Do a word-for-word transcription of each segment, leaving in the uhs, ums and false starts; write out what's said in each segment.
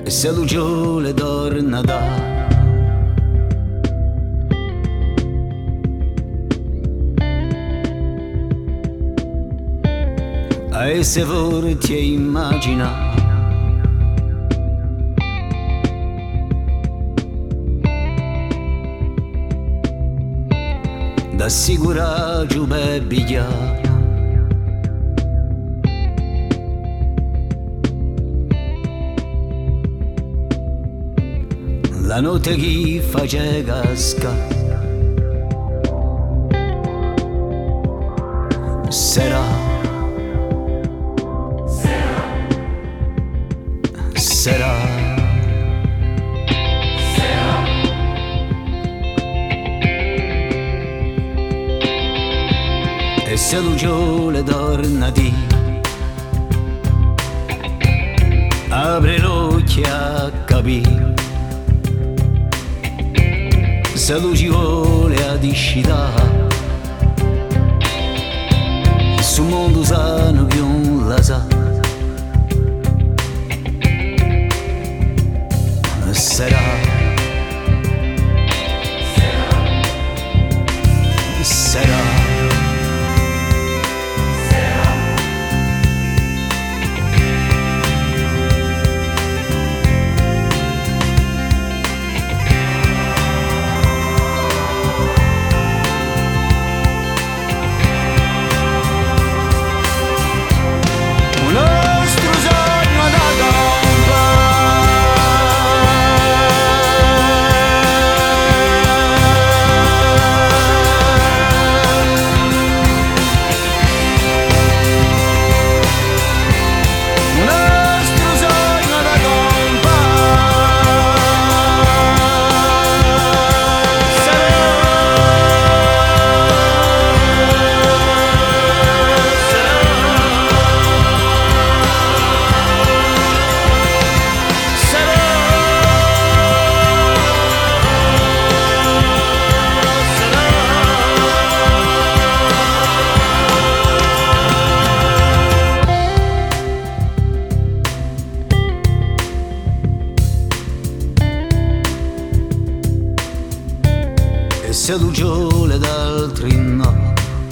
e se lucio le torna da. E se vorti immagina da sicura giù bebiglia la notte chi face casca sarà sarà e se lucio le torna di apri l'occhio a capire se luci vuole a discida su mondo sano che non la sa sarà sarà e se lucio le d'altri no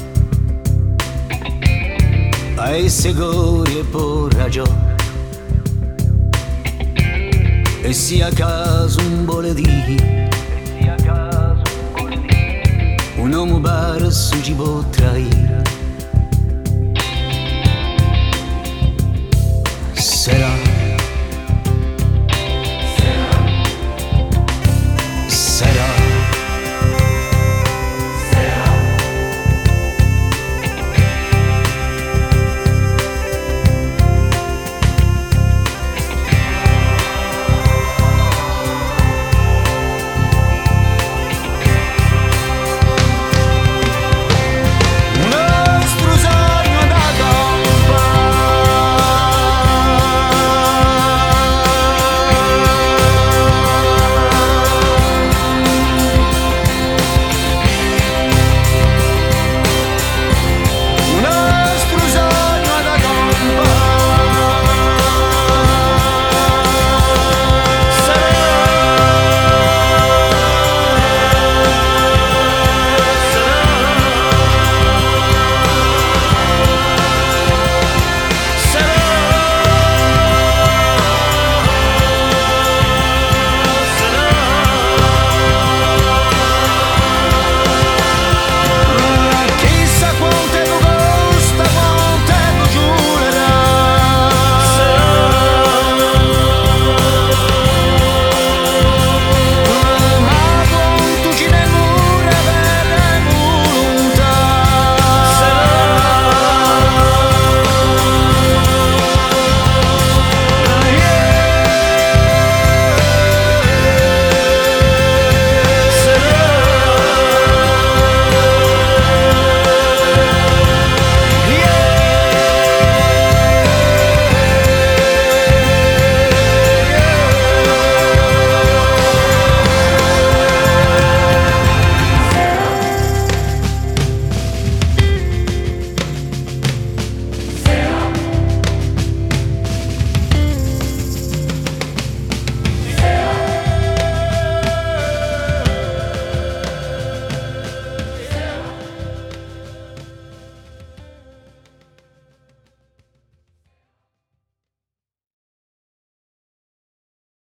ai segori e por ragione e sia caso un boledì un uomo barso ci può traire sarà